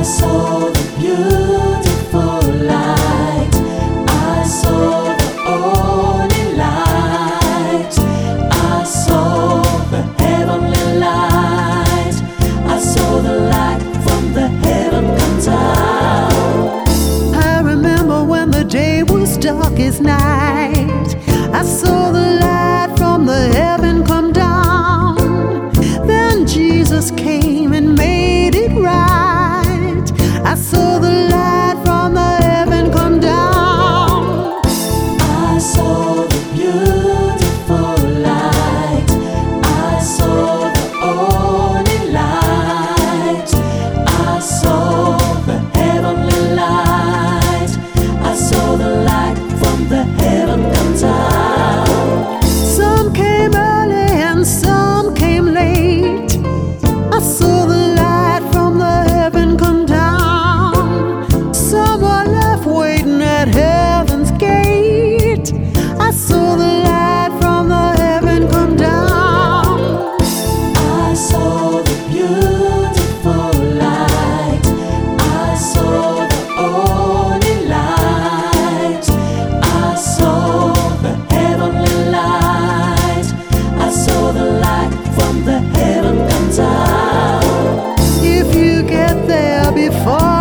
saw the beautiful light. I saw the only light. I saw the heavenly light. I saw the light from the heaven come down. I remember when the day was dark as night. I saw the light from the heaven come down. Then Jesus came and made it right. I saw the light from the heaven come down. I saw the beautiful light. I saw the only light. I saw the heavenly light. I saw the light from the heaven come down. Some came early and some came late. I saw the light from the heaven come down. Some were left waiting at heaven's gate. I saw the light from the heaven come down. I saw the beautiful light. I saw the only light. I saw the heavenly light. I saw the light from the heaven come down. If you get there before